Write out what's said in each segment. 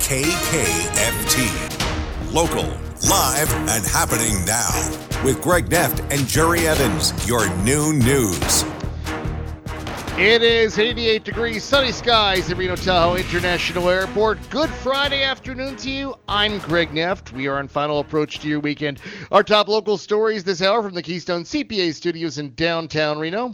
KKFT. Local, live, and happening now. With Greg Neft and Jerry Evans, your noon news. It is 88 degrees, sunny skies at Reno Tahoe International Airport. Good Friday afternoon to you. I'm Greg Neft. We are on final approach to your weekend. Our top local stories this hour from the Keystone CPA studios in downtown Reno.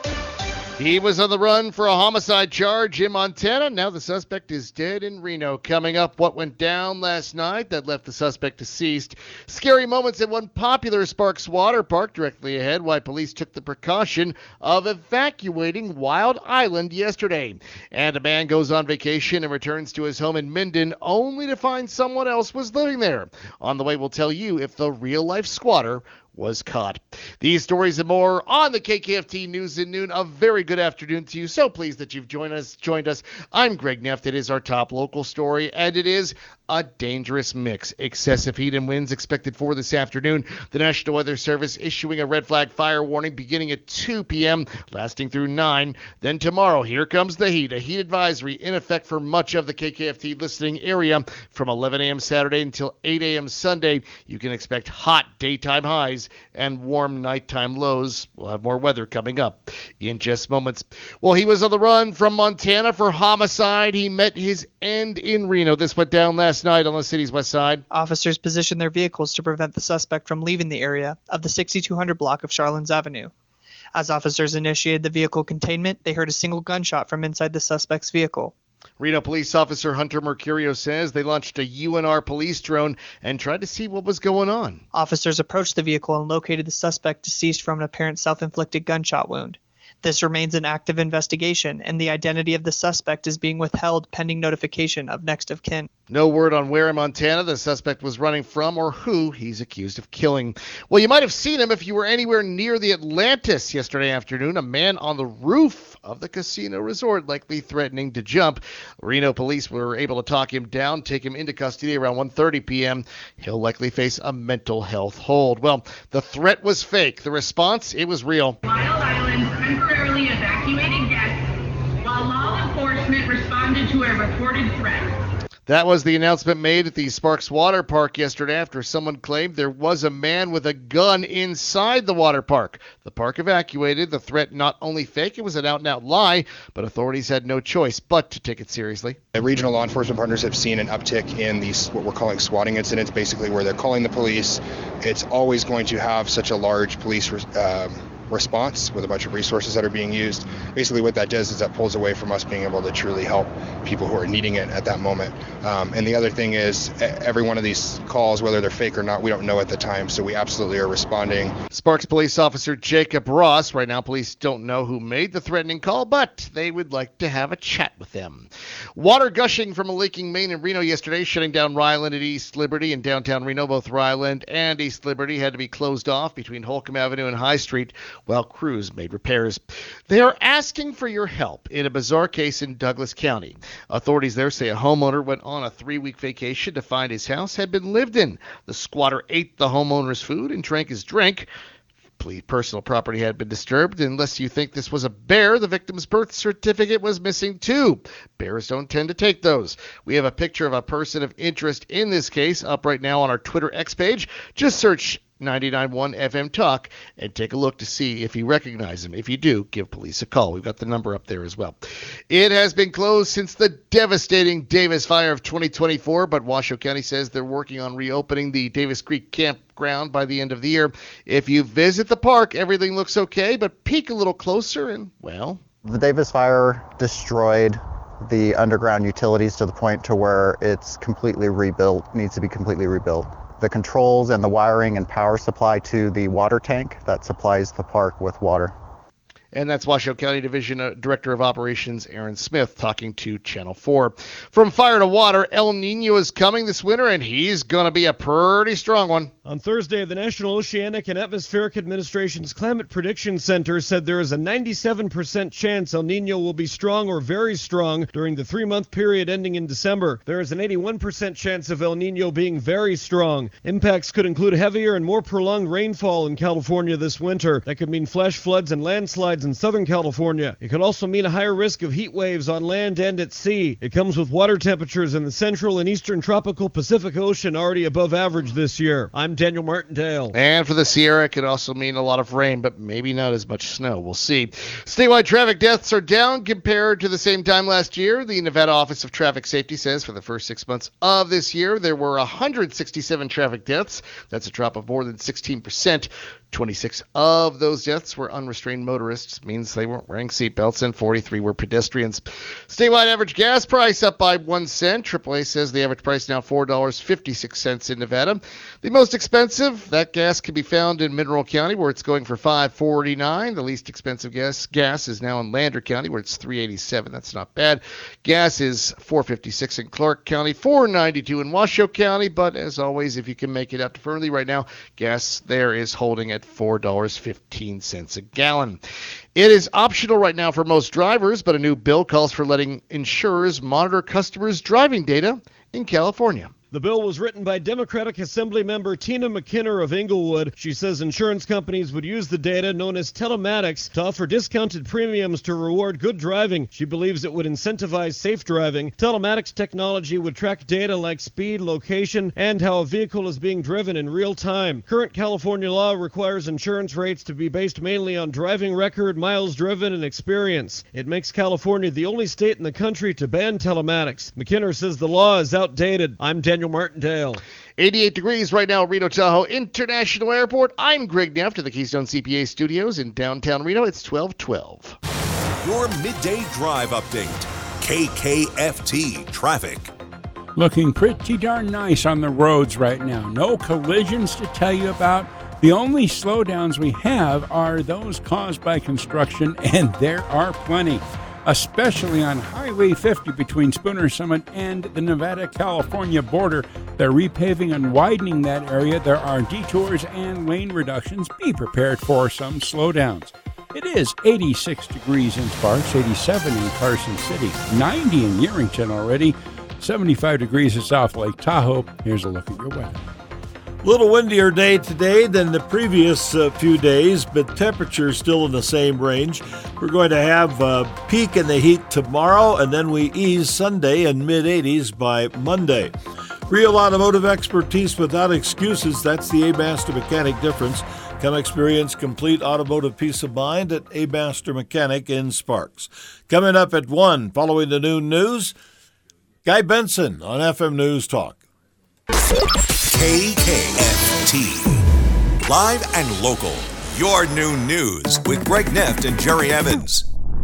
He was on the run for a homicide charge in Montana. Now the suspect is dead in Reno. Coming up, what went down last night that left the suspect deceased. Scary moments at one popular Sparks water park directly ahead. Why police took the precaution of evacuating Wild Island yesterday. And a man goes on vacation and returns to his home in Minden only to find someone else was living there. On the way, we'll tell you if the real-life squatter was caught. These stories and more on the KKFT News at Noon. A very good afternoon to you. So pleased that you've joined us. I'm Greg Neft. It is our top local story, and it is a dangerous mix. Excessive heat and winds expected for this afternoon. The National Weather Service issuing a red flag fire warning beginning at 2 p.m., lasting through 9. Then tomorrow, here comes the heat. A heat advisory in effect for much of the KKFT listening area from 11 a.m. Saturday until 8 a.m. Sunday. You can expect hot daytime highs and warm nighttime lows. We'll have more weather coming up in just moments. Well, he was on the run from Montana for homicide. He met his end in Reno. This went down last night on the city's west side. Officers positioned their vehicles to prevent the suspect from leaving the area of the 6200 block of Charlins Avenue. As officers initiated the vehicle containment, they heard a single gunshot from inside the suspect's vehicle. Reno Police Officer Hunter Mercurio says they launched a UNR police drone and tried to see what was going on. Officers approached the vehicle and located the suspect deceased from an apparent self-inflicted gunshot wound. This remains an active investigation, and the identity of the suspect is being withheld pending notification of next of kin. No word on where in Montana the suspect was running from or who he's accused of killing. Well, you might have seen him if you were anywhere near the Atlantis yesterday afternoon. A man on the roof of the casino resort likely threatening to jump. Reno police were able to talk him down, take him into custody around 1:30 p.m. He'll likely face a mental health hold. Well, the threat was fake. The response, it was real. Wild Island temporarily evacuated guests while law enforcement responded to a reported threat. That was the announcement made at the Sparks Water Park yesterday after someone claimed there was a man with a gun inside the water park. The park evacuated. The threat not only fake, it was an out-and-out lie, but authorities had no choice but to take it seriously. Regional law enforcement partners have seen an uptick in these what we're calling swatting incidents, basically where they're calling the police. It's always going to have such a large police response with a bunch of resources that are being used. Basically what that does is that pulls away from us being able to truly help people who are needing it at that moment. And the other thing is every one of these calls, whether they're fake or not, we don't know at the time, so we absolutely are responding. Sparks Police Officer Jacob Ross. Right now police don't know who made the threatening call, but they would like to have a chat with them. Water gushing from a leaking main in Reno yesterday, shutting down Ryland at East Liberty and downtown Reno. Both Ryland and East Liberty had to be closed off between Holcomb Avenue and High Street while crews made repairs. They are asking for your help in a bizarre case in Douglas County. Authorities there say a homeowner went on a 3-week vacation to find his house had been lived in. The squatter ate the homeowner's food and drank his drink. Personal property had been disturbed. Unless you think this was a bear, the victim's birth certificate was missing too. Bears don't tend to take those. We have a picture of a person of interest in this case up right now on our Twitter X page. Just search 99.1 FM Talk and take a look to see if you recognize him. If you do, give police a call. We've got the number up there as well. It has been closed since the devastating Davis fire of 2024, but Washoe County says they're working on reopening the Davis Creek campground by the end of the year. If you visit the park, everything looks okay, but peek a little closer and, well... The Davis fire destroyed the underground utilities to the point to where it's completely rebuilt, needs to be completely rebuilt. The controls and the wiring and power supply to the water tank that supplies the park with water. And that's Washoe County Division Director of Operations Aaron Smith talking to Channel 4. From fire to water, El Nino is coming this winter, and he's going to be a pretty strong one. On Thursday, the National Oceanic and Atmospheric Administration's Climate Prediction Center said there is a 97% chance El Nino will be strong or very strong during the 3-month period ending in December. There is an 81% chance of El Nino being very strong. Impacts could include heavier and more prolonged rainfall in California this winter. That could mean flash floods and landslides mudslides in Southern California. It could also mean a higher risk of heat waves on land and at sea. It comes with water temperatures in the central and eastern tropical Pacific Ocean already above average this year. I'm Daniel Martindale. And for the Sierra, it could also mean a lot of rain, but maybe not as much snow. We'll see. Statewide traffic deaths are down compared to the same time last year. The Nevada Office of Traffic Safety says for the first 6 months of this year, there were 167 traffic deaths. That's a drop of more than 16%. 26 of those deaths were unrestrained motorists, means they weren't wearing seatbelts, and 43 were pedestrians. Statewide average gas price up by 1 cent. AAA says the average price now $4.56 in Nevada. The most expensive, that gas can be found in Mineral County, where it's going for $5.49. The least expensive gas is now in Lander County, where it's $3.87. That's not bad. Gas is $4.56 in Clark County, $4.92 in Washoe County, but as always, if you can make it out to Fernley right now, gas there is holding at $4.15 a gallon. It is optional right now for most drivers, but a new bill calls for letting insurers monitor customers' driving data in California. The bill was written by Democratic Assembly member Tina McKinnon of Inglewood. She says insurance companies would use the data known as telematics to offer discounted premiums to reward good driving. She believes it would incentivize safe driving. Telematics technology would track data like speed, location, and how a vehicle is being driven in real time. Current California law requires insurance rates to be based mainly on driving record, miles driven, and experience. It makes California the only state in the country to ban telematics. McKinnon says the law is outdated. I'm Daniel Martindale. 88 degrees right now at Reno Tahoe International Airport. I'm Greg Neff at the Keystone CPA Studios in downtown Reno. It's 12:12. Your midday drive update. KKFT traffic. Looking pretty darn nice on the roads right now. No collisions to tell you about. The only slowdowns we have are those caused by construction, and there are plenty, especially on Highway 50 between Spooner Summit and the Nevada-California border. They're repaving and widening that area. There are detours and lane reductions. Be prepared for some slowdowns. It is 86 degrees in Sparks, 87 in Carson City, 90 in Yerington already, 75 degrees at South Lake Tahoe. Here's a look at your weather. Little windier day today than the previous few days, but temperatures still in the same range. We're going to have a peak in the heat tomorrow, and then we ease Sunday in mid-80s by Monday. Real automotive expertise without excuses. That's the A-Master Mechanic difference. Come experience complete automotive peace of mind at A-Master Mechanic in Sparks. Coming up at 1, following the noon news, Guy Benson on FM News Talk. KKFT. Live and local. Your noon news with Greg Neff and Jerry Evans.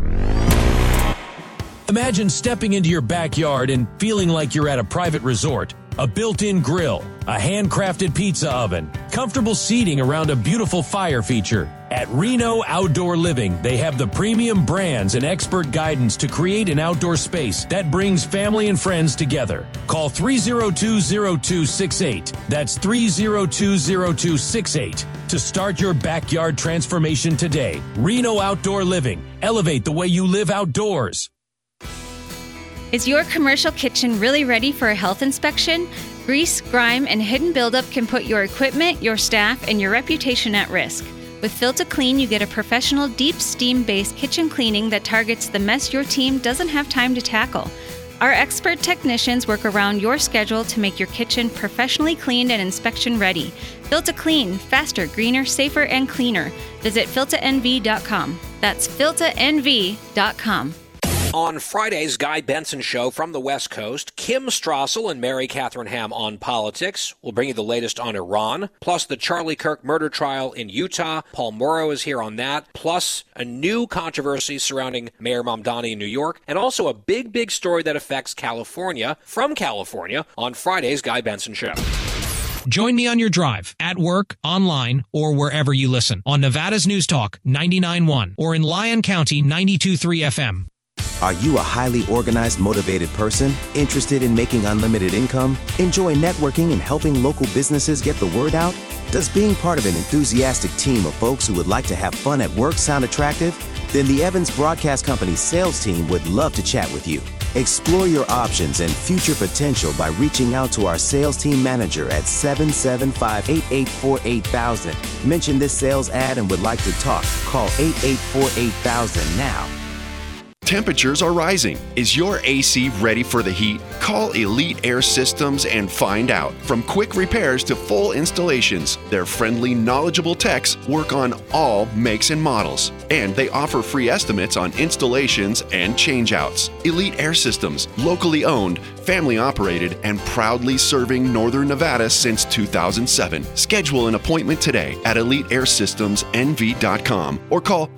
Imagine stepping into your backyard and feeling like you're at a private resort. A built-in grill, a handcrafted pizza oven, comfortable seating around a beautiful fire feature. At Reno Outdoor Living, they have the premium brands and expert guidance to create an outdoor space that brings family and friends together. Call 302-0268. That's 302-0268 to start your backyard transformation today. Reno Outdoor Living. Elevate the way you live outdoors. Is your commercial kitchen really ready for a health inspection? Grease, grime, and hidden buildup can put your equipment, your staff, and your reputation at risk. With FiltaClean, you get a professional, deep steam-based kitchen cleaning that targets the mess your team doesn't have time to tackle. Our expert technicians work around your schedule to make your kitchen professionally cleaned and inspection ready. FiltaClean, faster, greener, safer, and cleaner. Visit FiltaNV.com. That's FiltaNV.com. On Friday's Guy Benson Show from the West Coast, Kim Strassel and Mary Catherine Ham on politics. We'll bring you the latest on Iran, plus the Charlie Kirk murder trial in Utah. Paul Morrow is here on that, plus a new controversy surrounding Mayor Mamdani in New York, and also a big story that affects California, from California, on Friday's Guy Benson Show. Join me on your drive, at work, online, or wherever you listen, on Nevada's News Talk 99.1 or in Lyon County 92.3 FM. Are you a highly organized, motivated person interested in making unlimited income? Enjoy networking and helping local businesses get the word out? Does being part of an enthusiastic team of folks who would like to have fun at work sound attractive? Then the Evans Broadcast Company sales team would love to chat with you. Explore your options and future potential by reaching out to our sales team manager at 775-8848-8000. Mention this sales ad and would like to talk. Call 8848-8000 now. Temperatures are rising. Is your AC ready for the heat? Call Elite Air Systems and find out. From quick repairs to full installations, their friendly, knowledgeable techs work on all makes and models. And they offer free estimates on installations and changeouts. Elite Air Systems, locally owned, family operated, and proudly serving Northern Nevada since 2007. Schedule an appointment today at EliteAirSystemsNV.com or call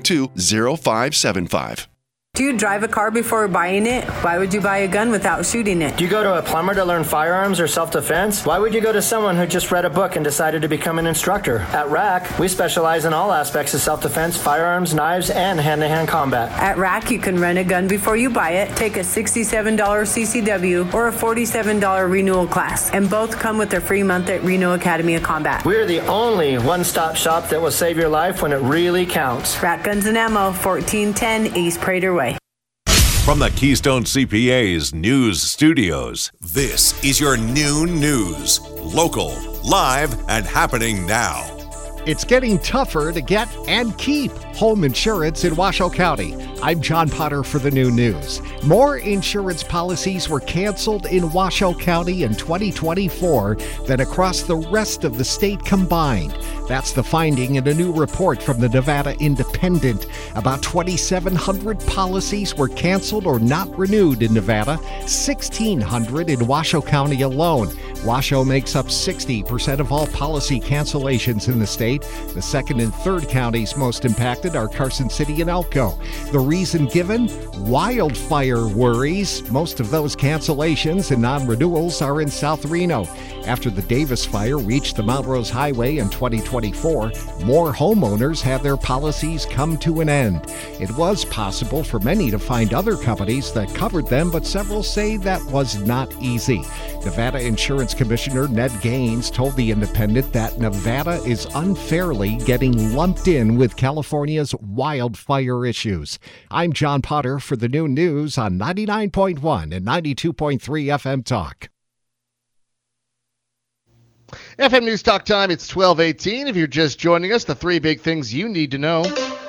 292-0575. Do you drive a car before buying it? Why would you buy a gun without shooting it? Do you go to a plumber to learn firearms or self-defense? Why would you go to someone who just read a book and decided to become an instructor? At RAC, we specialize in all aspects of self-defense, firearms, knives, and hand-to-hand combat. At RAC, you can rent a gun before you buy it, take a $67 CCW or a $47 renewal class, and both come with their free month at Reno Academy of Combat. We're the only one-stop shop that will save your life when it really counts. RAC Guns and Ammo, 1410 East Prater Way. From the Keystone CPA's news studios, this is your noon news. Local, live, and happening now. It's getting tougher to get and keep home insurance in Washoe County. I'm John Potter for the Noon News. More insurance policies were canceled in Washoe County in 2024 than across the rest of the state combined. That's the finding in a new report from the Nevada Independent. About 2,700 policies were canceled or not renewed in Nevada, 1,600 in Washoe County alone. Washoe makes up 60% of all policy cancellations in the state. The second and third counties most impacted are Carson City and Elko. The reason given? Wildfire worries. Most of those cancellations and non-renewals are in South Reno. After the Davis fire reached the Mount Rose Highway in 2024, more homeowners had their policies come to an end. It was possible for many to find other companies that covered them, but several say that was not easy. Nevada Insurance Commissioner Ned Gaines told The Independent that Nevada is unfairly getting lumped in with California's wildfire issues. I'm John Potter for the Noon News on 99.1 and 92.3 FM Talk. FM News Talk time, it's 12:18. If you're just joining us, the three big things you need to know.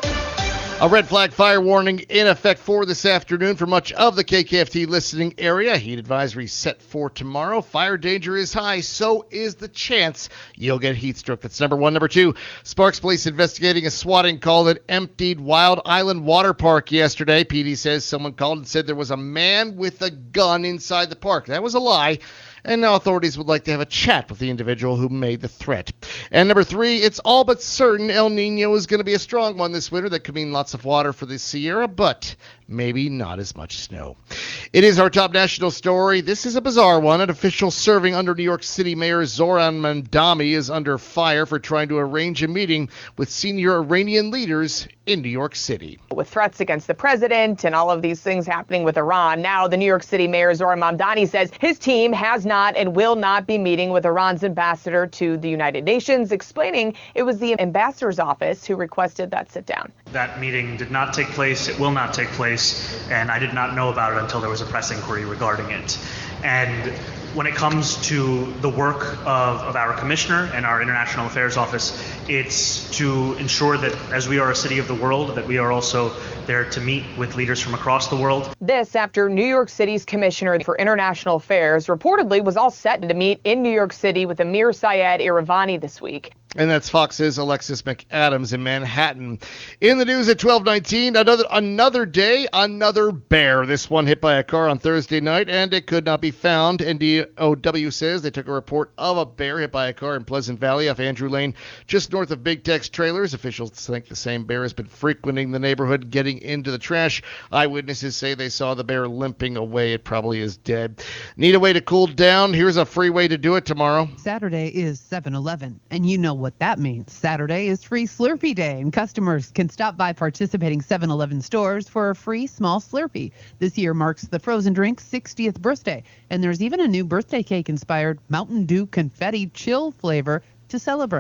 A red flag fire warning in effect for this afternoon for much of the KKFT listening area. Heat advisory set for tomorrow. Fire danger is high, so is the chance you'll get heat stroke. That's number one. Number two, Sparks Police investigating a swatting call that emptied Wild Island Water Park yesterday. PD says someone called and said there was a man with a gun inside the park. That was a lie. And now authorities would like to have a chat with the individual who made the threat. And number three, it's all but certain El Nino is going to be a strong one this winter. That could mean lots of water for the Sierra, but maybe not as much snow. It is our top national story. This is a bizarre one. An official serving under New York City Mayor Zoran Mandami is under fire for trying to arrange a meeting with senior Iranian leaders in New York City. With threats against the president and all of these things happening with Iran, now the New York City Mayor Zoran Mamdani says his team has not and will not be meeting with Iran's ambassador to the United Nations, explaining it was the ambassador's office who requested that sit down. That meeting did not take place. It will not take place. And I did not know about it until there was a press inquiry regarding it. And when it comes to the work of our commissioner and our international affairs office, it's to ensure that as we are a city of the world, that we are also there to meet with leaders from across the world. This after New York City's commissioner for international affairs reportedly was all set to meet in New York City with Amir Syed Iravani this week. And that's Fox's Alexis McAdams in Manhattan. In the news at 12:19, another day, another bear. This one hit by a car on Thursday night, and it could not be found. NDOW says they took a report of a bear hit by a car in Pleasant Valley off Andrew Lane, just north of Big Tex Trailers. Officials think the same bear has been frequenting the neighborhood, getting into the trash. Eyewitnesses say they saw the bear limping away. It probably is dead. Need a way to cool down? Here's a free way to do it tomorrow. Saturday is 7-Eleven, and you know what that means. Saturday is Free Slurpee Day, and customers can stop by participating 7-Eleven stores for a free small Slurpee. This year marks the frozen drink's 60th birthday, and there's even a new birthday cake-inspired Mountain Dew confetti chill flavor to celebrate.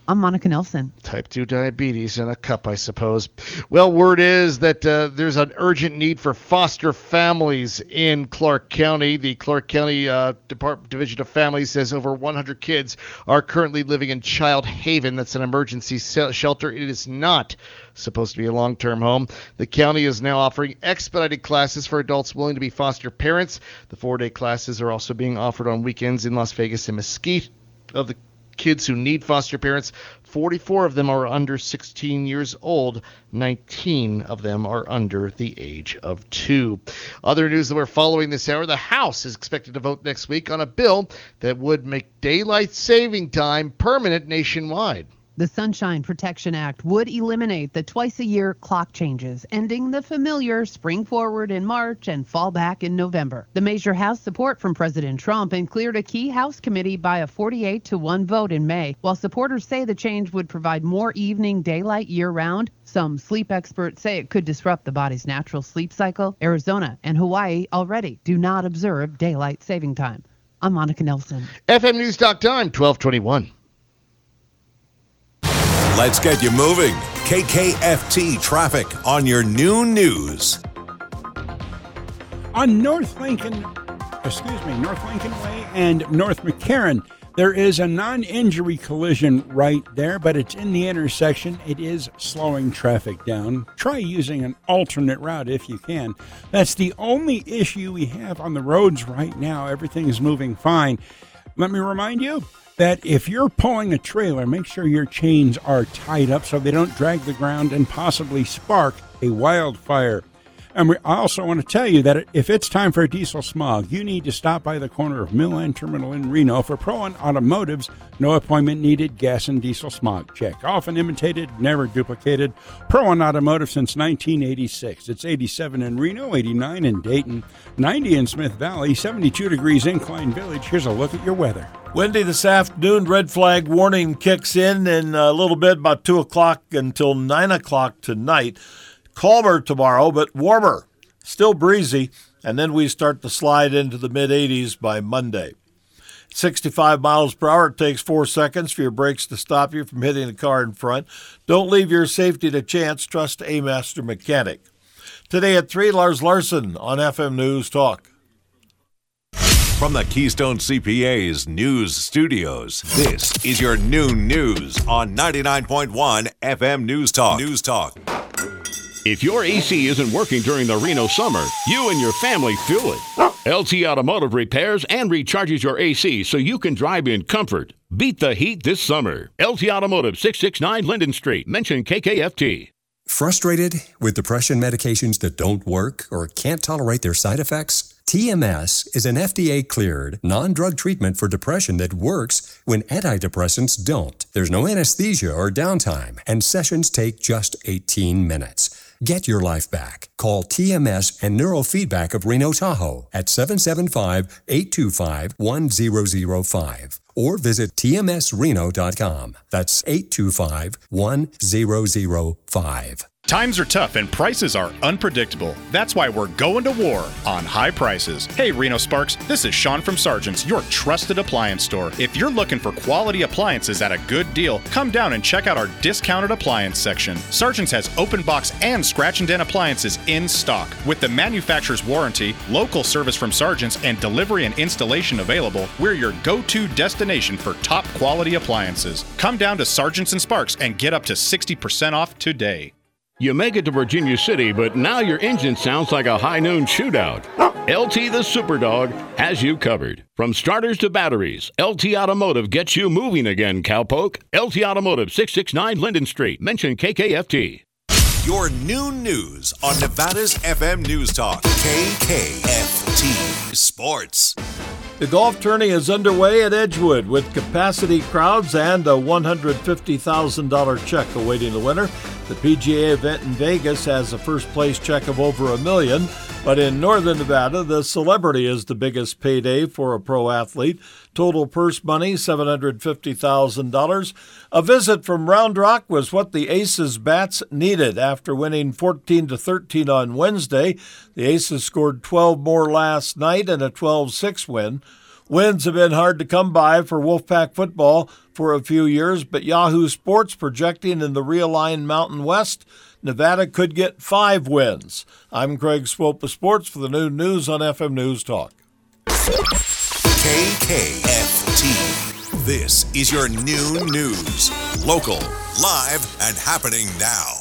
I'm Monica Nelson. Type 2 diabetes in a cup, I suppose. Well, word is that there's an urgent need for foster families in Clark County. The Clark County Division of Families says over 100 kids are currently living in Child Haven. That's an emergency shelter. It is not supposed to be a long-term home. The county is now offering expedited classes for adults willing to be foster parents. The 4-day classes are also being offered on weekends in Las Vegas and Mesquite. Of the kids who need foster parents, 44 of them are under 16 years old. 19 of them are under the age of 2. Other news that we're following this hour, the House is expected to vote next week on a bill that would make daylight saving time permanent nationwide. The Sunshine Protection Act would eliminate the twice-a-year clock changes, ending the familiar spring forward in March and fall back in November. The measure has support from President Trump and cleared a key House committee by a 48-1 vote in May. While supporters say the change would provide more evening daylight year-round, some sleep experts say it could disrupt the body's natural sleep cycle. Arizona and Hawaii already do not observe daylight saving time. I'm Monica Nelson. FM News Talk Time, 1221. Let's get you moving. KKFT traffic on your noon news. On North Lincoln Way and North McCarran, there is a non-injury collision right there, but it's in the intersection. It is slowing traffic down. Try using an alternate route if you can. That's the only issue we have on the roads right now. Everything is moving fine. Let me remind you that if you're pulling a trailer, make sure your chains are tied up so they don't drag the ground and possibly spark a wildfire. And I also want to tell you that if it's time for a diesel smog, you need to stop by the corner of Mill End Terminal in Reno for Pro One Automotive's no appointment needed gas and diesel smog check. Often imitated, never duplicated. Pro One Automotive since 1986. It's 87 in Reno, 89 in Dayton, 90 in Smith Valley, 72 degrees Incline Village. Here's a look at your weather. Windy this afternoon. Red flag warning kicks in a little bit, about 2 o'clock until 9 o'clock tonight. Calmer tomorrow, but warmer. Still breezy, and then we start to slide into the mid-80s by Monday. 65 miles per hour. It takes 4 seconds for your brakes to stop you from hitting the car in front. Don't leave your safety to chance. Trust a master mechanic. Today at 3, Lars Larson on FM News Talk. From the Keystone CPA's news studios, this is your noon news on 99.1 FM News Talk. News Talk. If your AC isn't working during the Reno summer, you and your family feel it. LT Automotive repairs and recharges your AC so you can drive in comfort. Beat the heat this summer. LT Automotive, 669 Linden Street. Mention KKFT. Frustrated with depression medications that don't work or can't tolerate their side effects? TMS is an FDA-cleared, non-drug treatment for depression that works when antidepressants don't. There's no anesthesia or downtime, and sessions take just 18 minutes. Get your life back. Call TMS and Neurofeedback of Reno Tahoe at 775-825-1005 or visit tmsreno.com. That's 825-1005. Times are tough and prices are unpredictable. That's why we're going to war on high prices. Hey, Reno Sparks, this is Sean from Sargent's, your trusted appliance store. If you're looking for quality appliances at a good deal, come down and check out our discounted appliance section. Sargent's has open box and scratch and dent appliances in stock. With the manufacturer's warranty, local service from Sargent's, and delivery and installation available, we're your go-to destination for top quality appliances. Come down to Sargent's and Sparks and get up to 60% off today. You make it to Virginia City, but now your engine sounds like a high noon shootout. LT the Superdog has you covered. From starters to batteries, LT Automotive gets you moving again, cowpoke. LT Automotive, 669 Linden Street. Mention KKFT. Your noon news on Nevada's FM News Talk, KKFT Sports. The golf tourney is underway at Edgewood with capacity crowds and a $150,000 check awaiting the winner. The PGA event in Vegas has a first-place check of over $1 million, but in Northern Nevada, the celebrity is the biggest payday for a pro athlete. Total purse money, $750,000. A visit from Round Rock was what the Aces bats needed after winning 14-13 on Wednesday. The Aces scored 12 more last night in a 12-6 win. Wins have been hard to come by for Wolfpack football for a few years, but Yahoo Sports projecting in the realigned Mountain West, Nevada could get 5 wins. I'm Craig Swope of Sports for the Noon News on FM News Talk. KKFT. This is your noon news. Local, live, and happening now.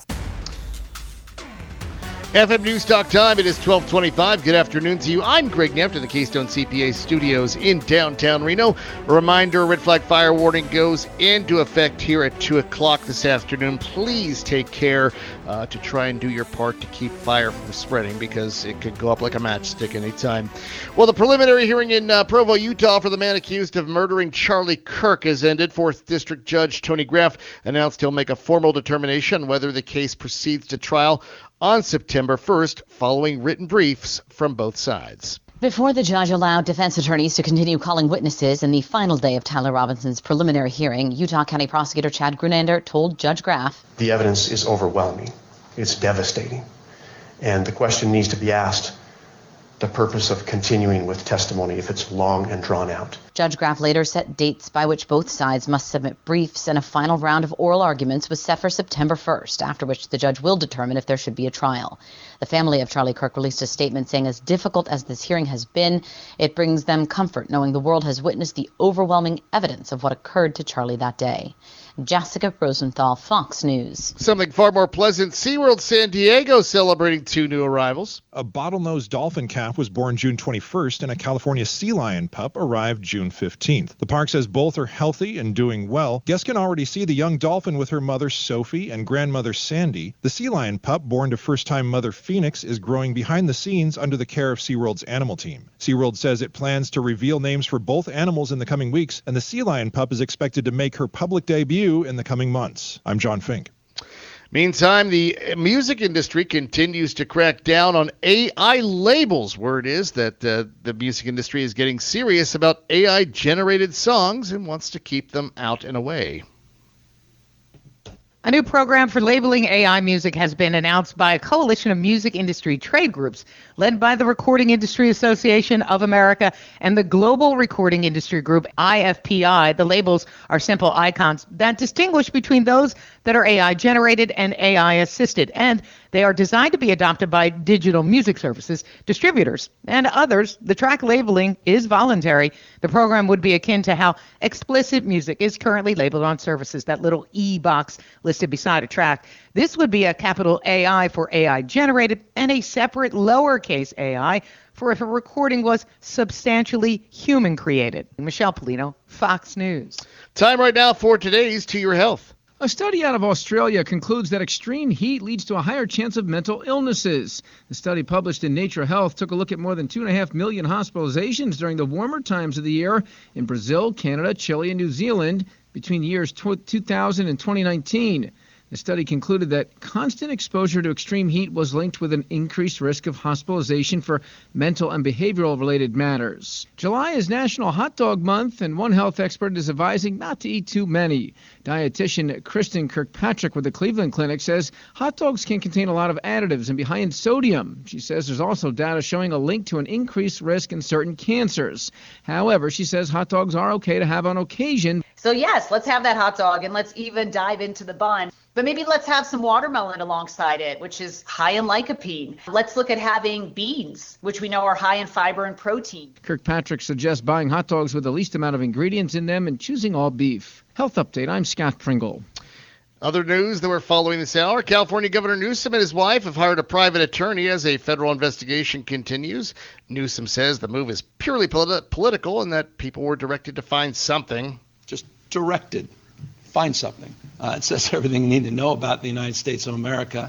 FM News Talk time. It is 12:25. Good afternoon to you. I'm Greg Neff in the Keystone CPA studios in downtown Reno. A reminder, red flag fire warning goes into effect here at 2 o'clock this afternoon. Please take care to try and do your part to keep fire from spreading, because it could go up like a matchstick anytime. Well, the preliminary hearing in Provo, Utah for the man accused of murdering Charlie Kirk has ended. 4th District Judge Tony Graff announced he'll make a formal determination whether the case proceeds to trial on September 1st, following written briefs from both sides. Before the judge allowed defense attorneys to continue calling witnesses in the final day of Tyler Robinson's preliminary hearing, Utah County Prosecutor Chad Grunander told Judge Graff, "The evidence is overwhelming. It's devastating. And the question needs to be asked, the purpose of continuing with testimony if it's long and drawn out." Judge Graff later set dates by which both sides must submit briefs, and a final round of oral arguments was set for September 1st, after which the judge will determine if there should be a trial. The family of Charlie Kirk released a statement saying, as difficult as this hearing has been, it brings them comfort knowing the world has witnessed the overwhelming evidence of what occurred to Charlie that day. Jessica Rosenthal, Fox News. Something far more pleasant, SeaWorld San Diego celebrating 2 new arrivals. A bottlenose dolphin calf was born June 21st, and a California sea lion pup arrived June 15th. The park says both are healthy and doing well. Guests can already see the young dolphin with her mother Sophie and grandmother Sandy. The sea lion pup, born to first-time mother Phoenix, is growing behind the scenes under the care of SeaWorld's animal team. SeaWorld says it plans to reveal names for both animals in the coming weeks, and the sea lion pup is expected to make her public debut in the coming months. I'm John Fink. Meantime, the music industry continues to crack down on AI labels. Word is that the music industry is getting serious about AI-generated songs and wants to keep them out and away. A new program for labeling AI music has been announced by a coalition of music industry trade groups led by the Recording Industry Association of America and the Global Recording Industry Group, IFPI. The labels are simple icons that distinguish between those that are AI generated and AI assisted, and they are designed to be adopted by digital music services, distributors, and others. The track labeling is voluntary. The program would be akin to how explicit music is currently labeled on services, that little E box listed beside a track. This would be a capital AI for AI generated and a separate lowercase AI for if a recording was substantially human created. Michelle Polino, Fox News. Time right now for today's To Your Health. A study out of Australia concludes that extreme heat leads to a higher chance of mental illnesses. The study, published in Nature Health, took a look at more than 2.5 million hospitalizations during the warmer times of the year in Brazil, Canada, Chile, and New Zealand between the years 2000 and 2019. The study concluded that constant exposure to extreme heat was linked with an increased risk of hospitalization for mental and behavioral-related matters. July is National Hot Dog Month, and one health expert is advising not to eat too many. Dietitian Kristen Kirkpatrick with the Cleveland Clinic says hot dogs can contain a lot of additives and be high in sodium. She says there's also data showing a link to an increased risk in certain cancers. However, she says hot dogs are okay to have on occasion. So yes, let's have that hot dog, and let's even dive into the bun. But maybe let's have some watermelon alongside it, which is high in lycopene. Let's look at having beans, which we know are high in fiber and protein. Kirkpatrick suggests buying hot dogs with the least amount of ingredients in them and choosing all beef. Health Update, I'm Scott Pringle. Other news that we're following this hour, California Governor Newsom and his wife have hired a private attorney as a federal investigation continues. Newsom says the move is purely political and that people were directed to find something. Just directed. Find something. It says everything you need to know about the United States of America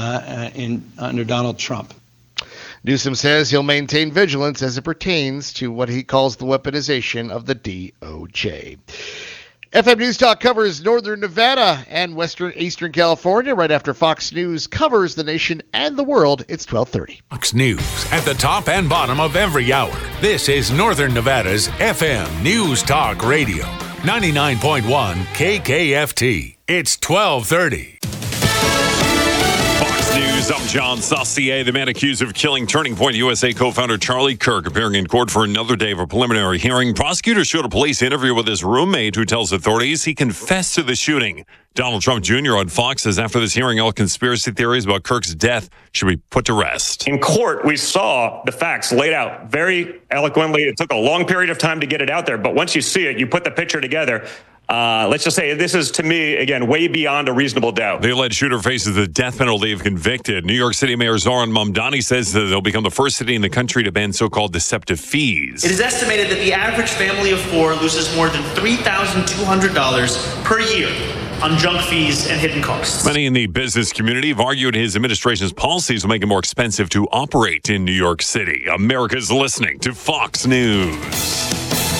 under Donald Trump. Newsom says he'll maintain vigilance as it pertains to what he calls the weaponization of the DOJ. FM News Talk covers Northern Nevada and Eastern California right after Fox News covers the nation and the world. It's 12:30. Fox News at the top and bottom of every hour. This is Northern Nevada's FM News Talk Radio. 99.1 KKFT. It's 12:30. Fox News News, I'm John Saucier. The man accused of killing Turning Point USA co-founder Charlie Kirk appearing in court for another day of a preliminary hearing. Prosecutors showed a police interview with his roommate who tells authorities he confessed to the shooting. Donald Trump Jr. on Fox says after this hearing, all conspiracy theories about Kirk's death should be put to rest. In court, we saw the facts laid out very eloquently. It took a long period of time to get it out there, but once you see it, you put the picture together. Let's just say this is, to me, again, way beyond a reasonable doubt. The alleged shooter faces the death penalty if convicted. New York City Mayor Zohran Mamdani says that they'll become the first city in the country to ban so-called deceptive fees. It is estimated that the average family of four loses more than $3,200 per year on junk fees and hidden costs. Many in the business community have argued his administration's policies will make it more expensive to operate in New York City. America's listening to Fox News.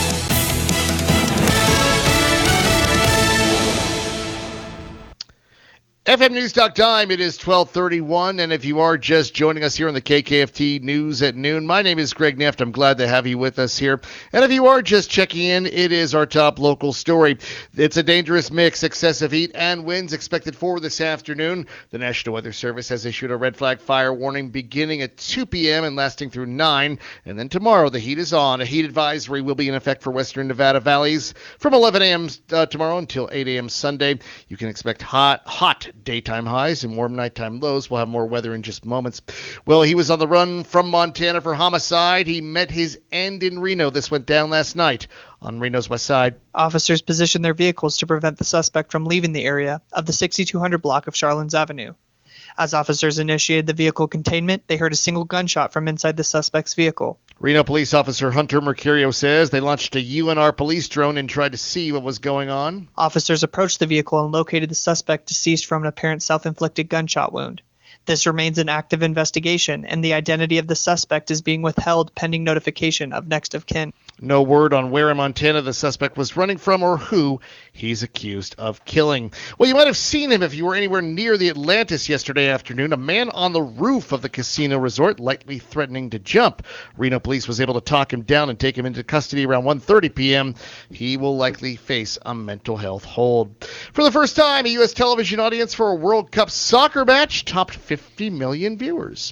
FMNews.time, it is 12:31, and if you are just joining us here on the KKFT News at noon, my name is Greg Neft. I'm glad to have you with us here. And if you are just checking in, it is our top local story. It's a dangerous mix, excessive heat and winds expected for this afternoon. The National Weather Service has issued a red flag fire warning beginning at 2 p.m. and lasting through 9. And then tomorrow, the heat is on. A heat advisory will be in effect for western Nevada valleys from 11 a.m. Tomorrow until 8 a.m. Sunday. You can expect hot daytime highs and warm nighttime lows. We'll have more weather in just moments. Well, he was on the run from Montana for homicide. He met his end in Reno. This went down last night on Reno's west side. Officers positioned their vehicles to prevent the suspect from leaving the area of the 6200 block of Charlins Avenue. As officers initiated the vehicle containment, they heard a single gunshot from inside the suspect's vehicle. Reno police officer Hunter Mercurio says they launched a UNR police drone and tried to see what was going on. Officers approached the vehicle and located the suspect deceased from an apparent self-inflicted gunshot wound. This remains an active investigation, and the identity of the suspect is being withheld pending notification of next of kin. No word on where in Montana the suspect was running from or who he's accused of killing. Well, you might have seen him if you were anywhere near the Atlantis yesterday afternoon. A man on the roof of the casino resort likely threatening to jump. Reno police was able to talk him down and take him into custody around 1:30 p.m. He will likely face a mental health hold. For the first time, a U.S. television audience for a World Cup soccer match topped 50 million viewers.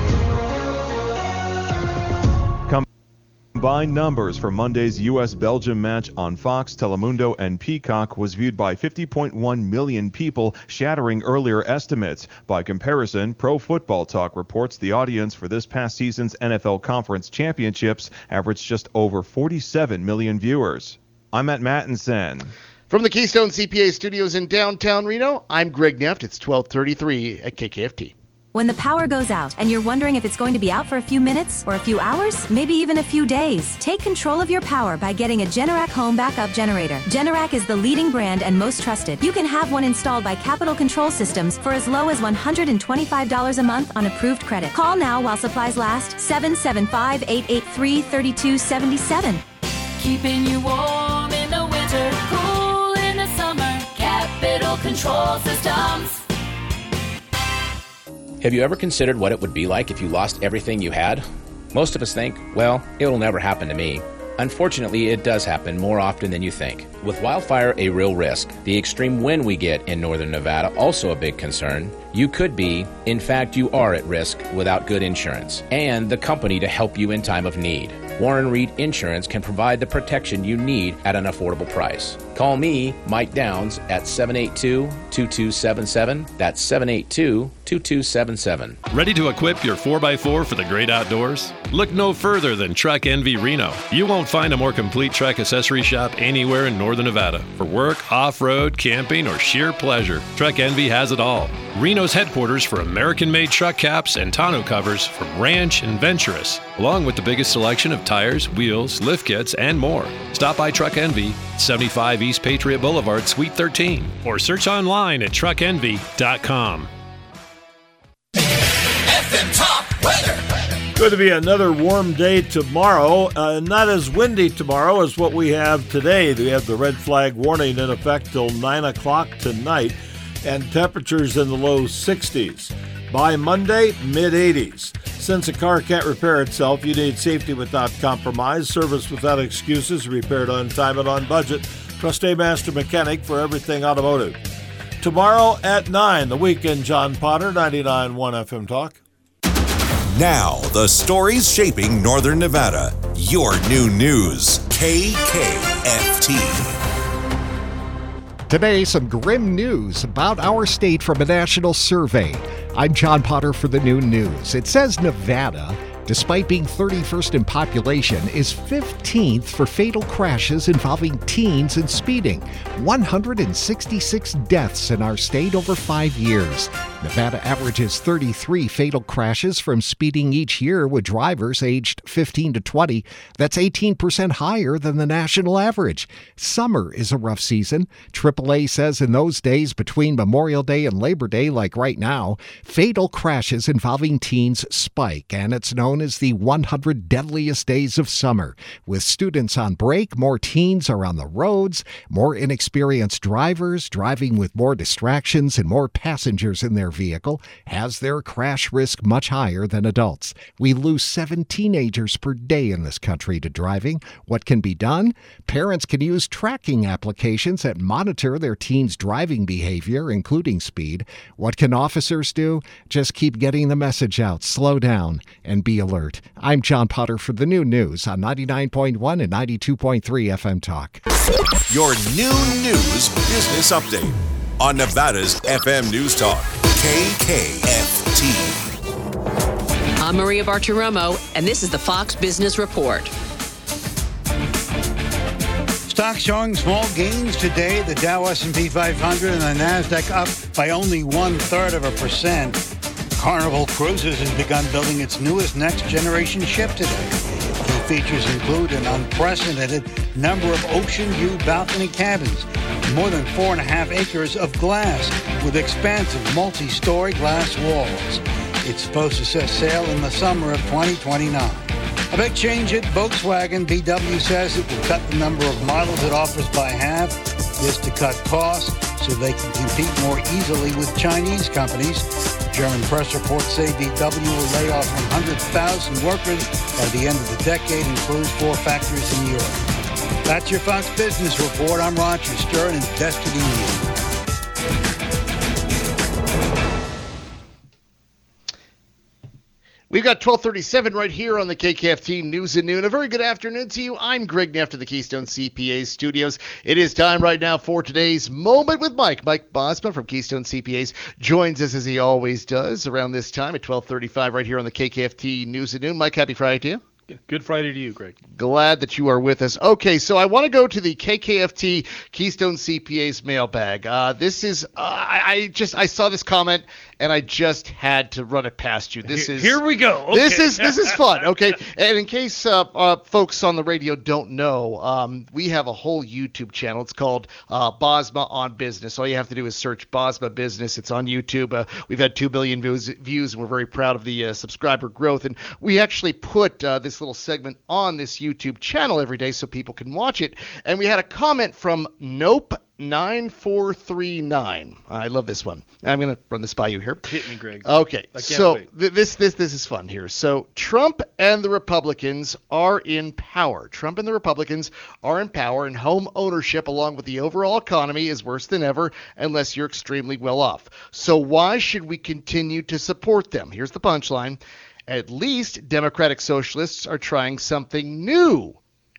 Combined numbers for Monday's U.S.-Belgium match on Fox, Telemundo, and Peacock was viewed by 50.1 million people, shattering earlier estimates. By comparison, Pro Football Talk reports the audience for this past season's NFL Conference Championships averaged just over 47 million viewers. I'm Matt Mattinson. From the Keystone CPA studios in downtown Reno, I'm Greg Neft. It's 12:33 at KKFT. When the power goes out and you're wondering if it's going to be out for a few minutes or a few hours, maybe even a few days, take control of your power by getting a Generac home backup generator. Generac is the leading brand and most trusted. You can have one installed by Capital Control Systems for as low as $125 a month on approved credit. Call now while supplies last. 775-883-3277. Keeping you warm in the winter, cool in the summer. Capital Control Systems. Have you ever considered what it would be like if you lost everything you had? Most of us think, well, it'll never happen to me. Unfortunately, it does happen more often than you think. With wildfire a real risk, the extreme wind we get in northern Nevada also a big concern, you could be, in fact you are at risk without good insurance, and the company to help you in time of need. Warren Reed Insurance can provide the protection you need at an affordable price. Call me, Mike Downs, at 782-2277. That's 782-2277. Ready to equip your 4x4 for the great outdoors? Look no further than Truck Envy Reno. You won't find a more complete truck accessory shop anywhere in northern Nevada. For work, off-road, camping, or sheer pleasure, Truck Envy has it all. Reno's headquarters for American-made truck caps and tonneau covers from Ranch and Venturous, along with the biggest selection of tires, wheels, lift kits, and more. Stop by Truck Envy, 75 East Patriot Boulevard, Suite 13, or search online at truckenvy.com. FM Top Weather. Going to be another warm day tomorrow. Not as windy tomorrow as what we have today. We have the red flag warning in effect till 9 o'clock tonight, and temperatures in the low 60s. By Monday, mid-80s. Since a car can't repair itself, you need safety without compromise, service without excuses, repaired on time and on budget. Trust a master mechanic for everything automotive. tomorrow at 9. The Weekend John Potter, 99.1 FM Talk. Now, the stories shaping Northern Nevada. Your new news, KKFT. Today, some grim news about our state from a national survey. I'm John Potter for the Noon News. It says Nevada, despite being 31st in population, is 15th for fatal crashes involving teens and speeding. 166 deaths in our state over 5 years. Nevada averages 33 fatal crashes from speeding each year with drivers aged 15 to 20. That's 18% higher than the national average. Summer is a rough season. AAA says in those days between Memorial Day and Labor Day, like right now, fatal crashes involving teens spike, and it's known as the 100 deadliest days of summer. With students on break, more teens are on the roads, more inexperienced drivers driving with more distractions, and more passengers in their vehicle has their crash risk much higher than adults. We lose 7 teenagers per day in this country to driving. What can be done? Parents can use tracking applications that monitor their teens' driving behavior, including speed. What can officers do? Just keep getting the message out. Slow down and be alert. I'm John Potter for the Noon News on 99.1 and 92.3 FM Talk. Your new news business update on Nevada's FM News Talk, KKFT. I'm Maria Bartiromo, and this is the Fox Business Report. Stocks showing small gains today. The Dow S&P 500 and the NASDAQ up by only 1/3%. Carnival Cruises has begun building its newest next-generation ship today. Key features include an unprecedented number of ocean view balcony cabins, more than 4.5 acres of glass with expansive multi-story glass walls. It's supposed to set sail in the summer of 2029. A big change at Volkswagen. VW says it will cut the number of models it offers by half. This to cut costs so they can compete more easily with Chinese companies. German press reports say VW will lay off 100,000 workers by the end of the decade, includes 4 factories in Europe. That's your Fox Business Report. I'm Roger Stern in Destiny News. We've got 1237 right here on the KKFT News and Noon. A very good afternoon to you. I'm Greg Neff of the Keystone CPA Studios. It is time right now for today's Moment with Mike. Mike Bosma from Keystone CPAs joins us as he always does around this time at 1235 right here on the KKFT News and Noon. Mike, happy Friday to you. Good Friday to you, Greg. Glad that you are with us. Okay, so I want to go to the KKFT Keystone CPA's mailbag. This is I saw this comment and I just had to run it past you. Here we go. Okay. This is fun. Okay, and in case folks on the radio don't know, we have a whole YouTube channel. It's called Bosma on Business. All you have to do is search Bosma Business. It's on YouTube. We've had 2 billion views, and we're very proud of the subscriber growth. And we actually put this little segment on this YouTube channel every day so people can watch it. And we had a comment from Nope9439. I love this one. I'm going to run this by you here. Hit me, Greg. Okay, so this is fun here. So Trump and the Republicans are in power. Trump and the Republicans are in power, and home ownership, along with the overall economy, is worse than ever unless you're extremely well off. So why should we continue to support them? Here's the punchline. At least Democratic Socialists are trying something new.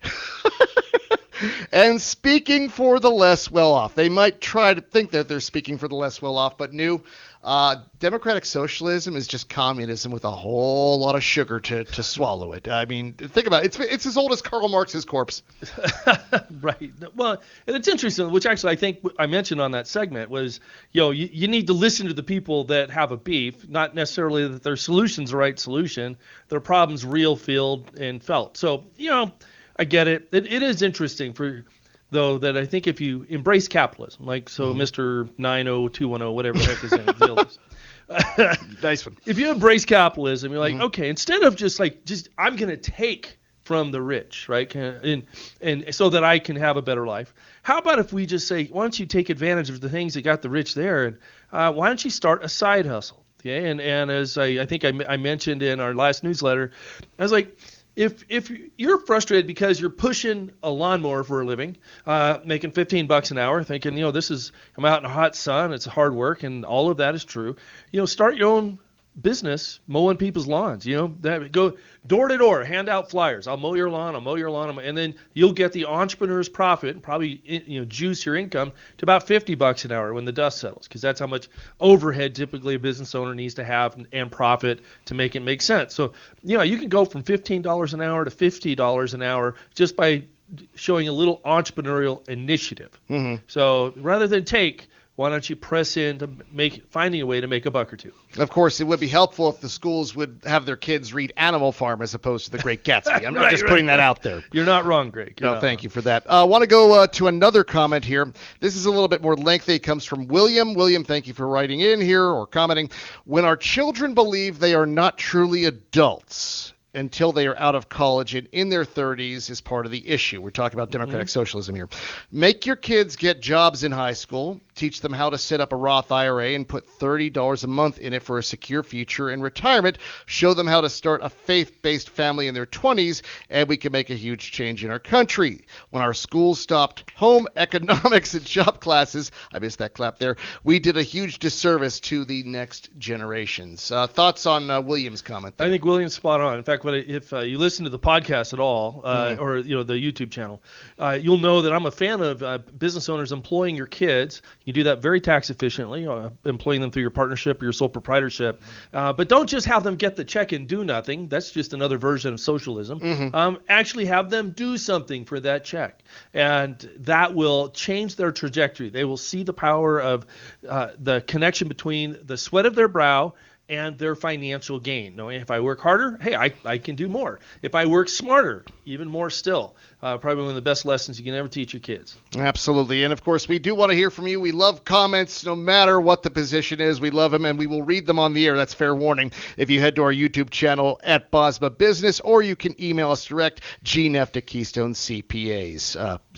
And speaking for the less well-off. They might try to think that they're speaking for the less well-off, but new. Democratic socialism is just communism with a whole lot of sugar to swallow it. I mean, think about it. It's as old as Karl Marx's corpse. Right. Well, and it's interesting, which actually I think I mentioned on that segment was, you need to listen to the people that have a beef, not necessarily that their solution's the right solution, their problem's real, feel, and felt. So, I get it. It is interesting though, that I think if you embrace capitalism, Mr. 90210, whatever the heck his name is. Nice one. If you embrace capitalism, you're like, okay, instead of just I'm going to take from the rich, right? And so that I can have a better life. How about if we just say, why don't you take advantage of the things that got the rich there, and why don't you start a side hustle? Okay, and as I think I mentioned in our last newsletter, I was like, if you're frustrated because you're pushing a lawnmower for a living, making $15 an hour, thinking, I'm out in the hot sun, it's hard work, and all of that is true. Start your own business mowing people's lawns. Go door to door, hand out flyers. I'll mow your lawn, and then you'll get the entrepreneur's profit and probably juice your income to about $50 an hour when the dust settles, because that's how much overhead typically a business owner needs to have and profit to make it make sense. So you can go from $15 an hour to $50 an hour just by showing a little entrepreneurial initiative. Mm-hmm. So rather than why don't you press in to finding a way to make a buck or two? Of course, it would be helpful if the schools would have their kids read Animal Farm as opposed to The Great Gatsby. I'm just putting that out there. You're not wrong, Greg. Thank you for that. I want to go to another comment here. This is a little bit more lengthy. It comes from William. William, thank you for writing in here or commenting. When our children believe they are not truly adults until they are out of college and in their 30s is part of the issue. We're talking about democratic socialism here. Make your kids get jobs in high school. Teach them how to set up a Roth IRA and put $30 a month in it for a secure future in retirement. Show them how to start a faith-based family in their 20s, and we can make a huge change in our country. When our schools stopped home economics and shop classes, I missed that clap there, we did a huge disservice to the next generations. Thoughts on William's comment there? I think William's spot on. In fact, if you listen to the podcast at all, or the YouTube channel, you'll know that I'm a fan of business owners employing your kids. You do that very tax efficiently, employing them through your partnership or your sole proprietorship. But don't just have them get the check and do nothing. That's just another version of socialism. Mm-hmm. Actually have them do something for that check. And that will change their trajectory. They will see the power of the connection between the sweat of their brow and their financial gain. Knowing if I work harder, hey, I can do more. If I work smarter, even more still. Probably one of the best lessons you can ever teach your kids. Absolutely. And, of course, we do want to hear from you. We love comments no matter what the position is. We love them, and we will read them on the air. That's fair warning. If you head to our YouTube channel at Bosma Business, or you can email us direct, gneff at Keystone CPAs.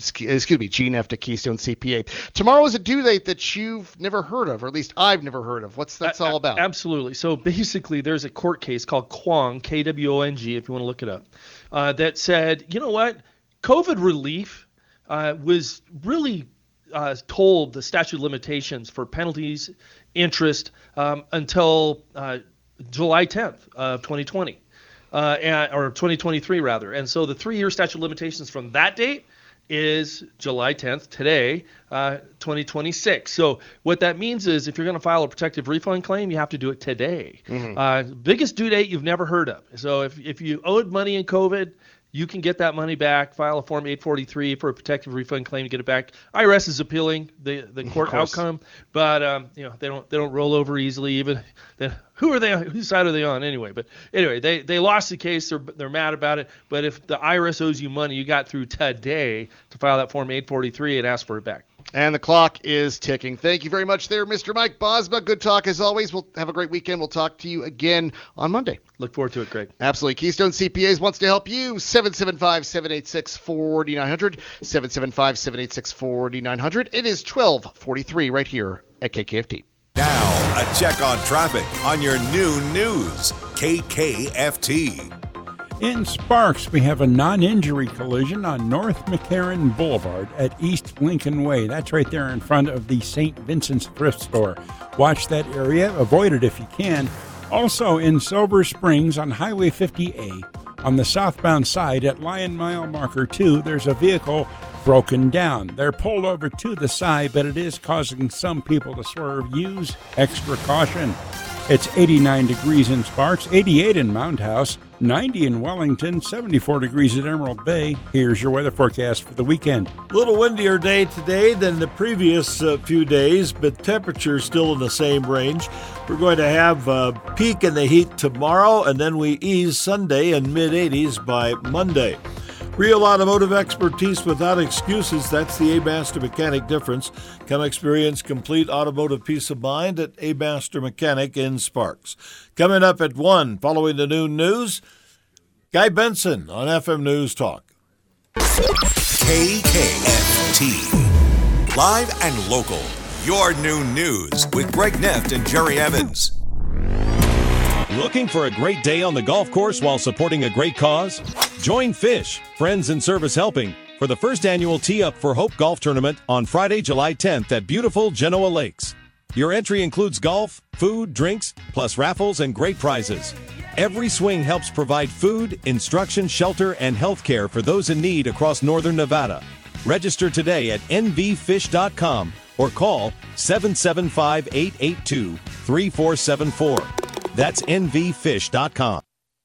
gneff at Keystone CPA. Tomorrow is a due date that you've never heard of, or at least I've never heard of. What's that's all about? Absolutely. So, basically, there's a court case called Kwong, Kwong, if you want to look it up, that said, you know what? COVID relief was really told the statute of limitations for penalties, interest until July 10th of 2020, or 2023 rather. And so the 3-year statute of limitations from that date is July 10th, today, 2026. So what that means is if you're going to file a protective refund claim, you have to do it today. Mm-hmm. Biggest due date you've never heard of. So if you owed money in COVID, you can get that money back, file a Form 843 for a protective refund claim to get it back. IRS is appealing the court outcome, but they don't roll over easily. Even whose side are they on anyway? But anyway, they lost the case. They're mad about it. But if the IRS owes you money, you got through today to file that Form 843 and ask for it back. And the clock is ticking. Thank you very much there, Mr. Mike Bosma. Good talk as always. We'll have a great weekend. We'll talk to you again on Monday. Look forward to it, Greg. Absolutely. Keystone CPAs wants to help you. 775-786-4900. 775-786-4900. It is 12:43 right here at KKFT. Now, a check on traffic on your noon news, KKFT. In Sparks, we have a non-injury collision on North McCarran Boulevard at East Lincoln Way. That's right there in front of the St. Vincent's Thrift Store. Watch that area. Avoid it if you can. Also in Silver Springs on Highway 50A, on the southbound side at Lion Mile Marker 2, there's a vehicle broken down. They're pulled over to the side, but it is causing some people to swerve. Use extra caution. It's 89 degrees in Sparks, 88 in Mount House, 90 in Wellington, 74 degrees at Emerald Bay. Here's your weather forecast for the weekend. A little windier day today than the previous few days, but temperatures still in the same range. We're going to have a peak in the heat tomorrow, and then we ease Sunday in mid-80s by Monday. Real automotive expertise without excuses. That's the A-Master Mechanic difference. Come experience complete automotive peace of mind at A-Master Mechanic in Sparks. Coming up at 1, following the noon news, Guy Benson on FM News Talk. KKFT. Live and local. Your noon news with Greg Neft and Jerry Evans. Looking for a great day on the golf course while supporting a great cause? Join Fish, Friends in Service Helping, for the first annual Tee Up for Hope Golf Tournament on Friday, July 10th at beautiful Genoa Lakes. Your entry includes golf, food, drinks, plus raffles and great prizes. Every swing helps provide food, instruction, shelter, and health care for those in need across northern Nevada. Register today at nvfish.com or call 775-882-3474. That's nvfish.com.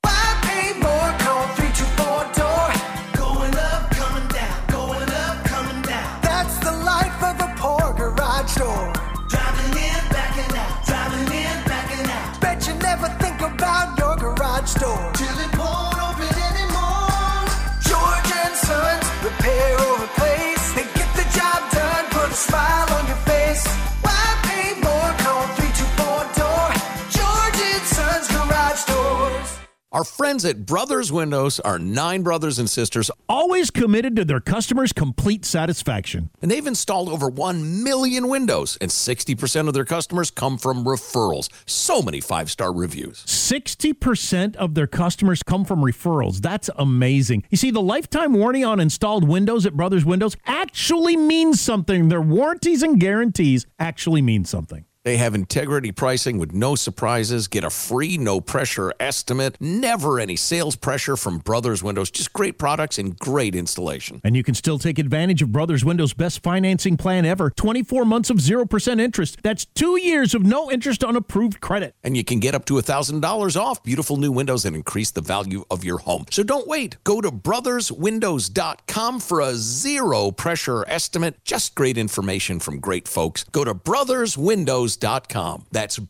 Store. Till it won't open anymore. George and Sons, repair or replace. They get the job done, put a smile on your face. Why pay more? Call 324-DOOR. George and Sons Garage Doors. Our friends at Brothers Windows are 9 brothers and sisters, always committed to their customers' complete satisfaction. And they've installed over 1 million windows, and 60% of their customers come from referrals. So many 5-star reviews. 60% of their customers come from referrals. That's amazing. You see, the lifetime warranty on installed windows at Brothers Windows actually means something. Their warranties and guarantees actually mean something. They have integrity pricing with no surprises. Get a free, no-pressure estimate. Never any sales pressure from Brothers Windows. Just great products and great installation. And you can still take advantage of Brothers Windows' best financing plan ever. 24 months of 0% interest. That's 2 years of no interest on approved credit. And you can get up to $1,000 off beautiful new windows and increase the value of your home. So don't wait. Go to brotherswindows.com for a zero-pressure estimate. Just great information from great folks. Go to brotherswindows.com. That's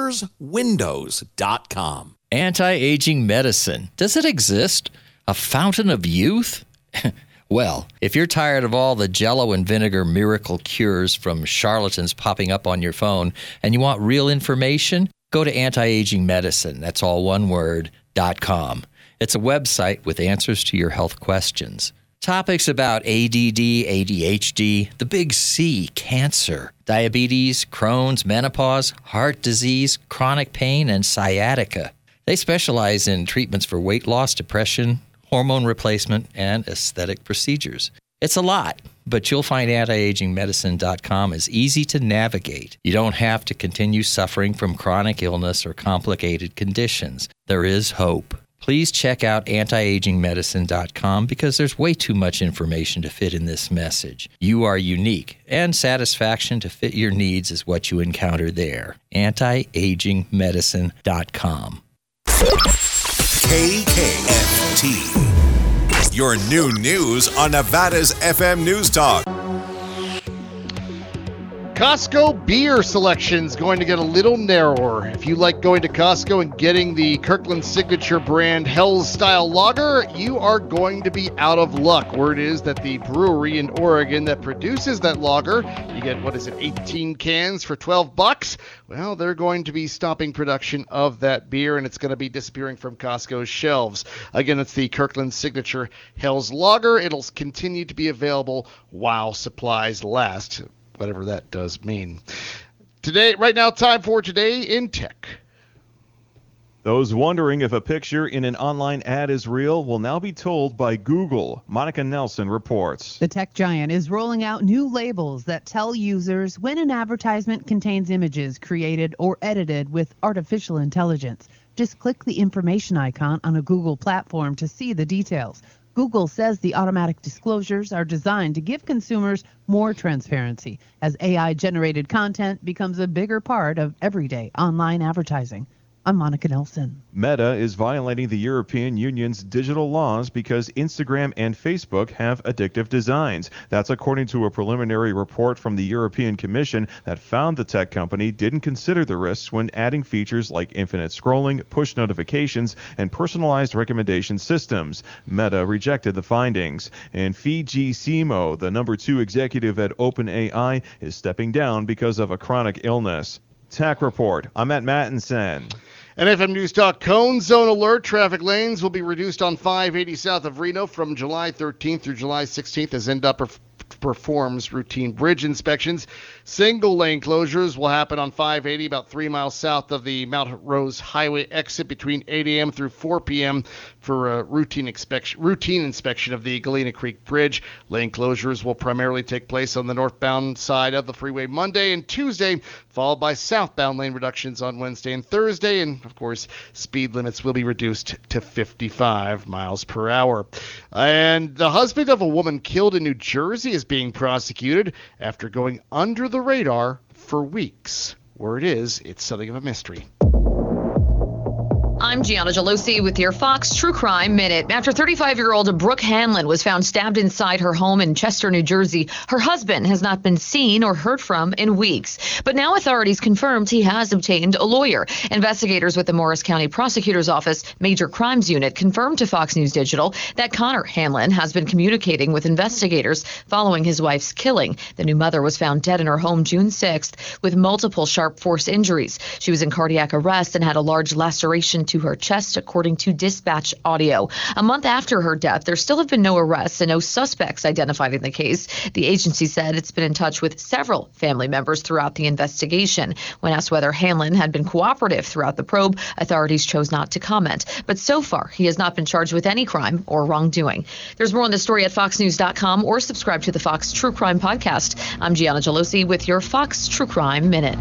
brotherswindows.com. Anti-aging medicine. Does it exist? A fountain of youth? Well, if you're tired of all the Jell-O and vinegar miracle cures from charlatans popping up on your phone and you want real information, go to Anti-Aging Medicine. That's all one word, .com. It's a website with answers to your health questions. Topics about ADD, ADHD, the big C, cancer, diabetes, Crohn's, menopause, heart disease, chronic pain, and sciatica. They specialize in treatments for weight loss, depression, hormone replacement, and aesthetic procedures. It's a lot, but you'll find antiagingmedicine.com is easy to navigate. You don't have to continue suffering from chronic illness or complicated conditions. There is hope. Please check out antiagingmedicine.com because there's way too much information to fit in this message. You are unique, and satisfaction to fit your needs is what you encounter there. Antiagingmedicine.com. KKFT. Your new news on Nevada's FM News Talk. Costco beer selection's going to get a little narrower. If you like going to Costco and getting the Kirkland Signature brand Hell's Style Lager, you are going to be out of luck. Word is that the brewery in Oregon that produces that lager, you get, 18 cans for $12? Well, they're going to be stopping production of that beer, and it's going to be disappearing from Costco's shelves. Again, it's the Kirkland Signature Hell's Lager. It'll continue to be available while supplies last, whatever that does mean. Right now, time for Today in Tech. Those wondering if a picture in an online ad is real will now be told by Google. Monica Nelson reports. The tech giant is rolling out new labels that tell users when an advertisement contains images created or edited with artificial intelligence. Just click the information icon on a Google platform to see the details. Google says the automatic disclosures are designed to give consumers more transparency as AI-generated content becomes a bigger part of everyday online advertising. I'm Monica Nelson. Meta is violating the European Union's digital laws because Instagram and Facebook have addictive designs. That's according to a preliminary report from the European Commission that found the tech company didn't consider the risks when adding features like infinite scrolling, push notifications, and personalized recommendation systems. Meta rejected the findings. And Fiji Simo, the number 2 executive at OpenAI, is stepping down because of a chronic illness. Tech Report. I'm Matt Mattinson. And FM News Talk, Cone Zone Alert. Traffic lanes will be reduced on 580 south of Reno from July 13th through July 16th as performs routine bridge inspections. Single-lane closures will happen on 580, about 3 miles south of the Mount Rose Highway exit between 8 a.m. through 4 p.m. for a routine inspection of the Galena Creek Bridge. Lane closures will primarily take place on the northbound side of the freeway Monday and Tuesday, followed by southbound lane reductions on Wednesday and Thursday. And, of course, speed limits will be reduced to 55 miles per hour. And the husband of a woman killed in New Jersey is being prosecuted after going under the radar for weeks. Word is, it's something of a mystery. I'm Gianna Gelosi with your Fox True Crime Minute. After 35-year-old Brooke Hanlon was found stabbed inside her home in Chester, New Jersey, her husband has not been seen or heard from in weeks. But now authorities confirmed he has obtained a lawyer. Investigators with the Morris County Prosecutor's Office Major Crimes Unit confirmed to Fox News Digital that Connor Hanlon has been communicating with investigators following his wife's killing. The new mother was found dead in her home June 6th with multiple sharp force injuries. She was in cardiac arrest and had a large laceration to her chest, according to dispatch audio. A month after her death, there still have been no arrests and no suspects identified in the case. The agency said it's been in touch with several family members throughout the investigation. When asked whether Hanlon had been cooperative throughout the probe, authorities chose not to comment. But so far, he has not been charged with any crime or wrongdoing. There's more on the story at foxnews.com or subscribe to the Fox True Crime Podcast. I'm Gianna Gelosi with your Fox True Crime Minute.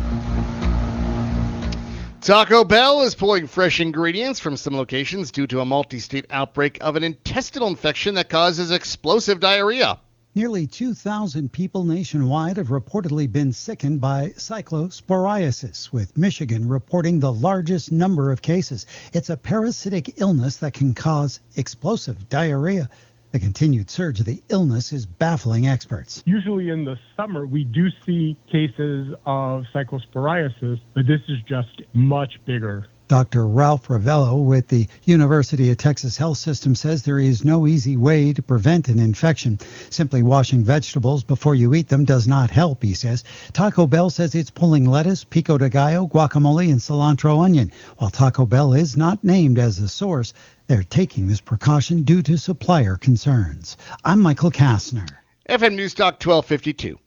Taco Bell is pulling fresh ingredients from some locations due to a multi-state outbreak of an intestinal infection that causes explosive diarrhea. Nearly 2,000 people nationwide have reportedly been sickened by cyclosporiasis, with Michigan reporting the largest number of cases. It's a parasitic illness that can cause explosive diarrhea. The continued surge of the illness is baffling experts. Usually in the summer, we do see cases of cyclosporiasis, but this is just much bigger. Dr. Ralph Ravello with the University of Texas Health System says there is no easy way to prevent an infection. Simply washing vegetables before you eat them does not help, he says. Taco Bell says it's pulling lettuce, pico de gallo, guacamole, and cilantro onion. While Taco Bell is not named as the source, they're taking this precaution due to supplier concerns. I'm Michael Kastner. FM News Talk 1252.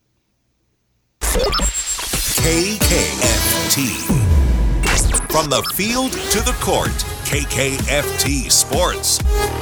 KKFT. From the field to the court, KKFT Sports.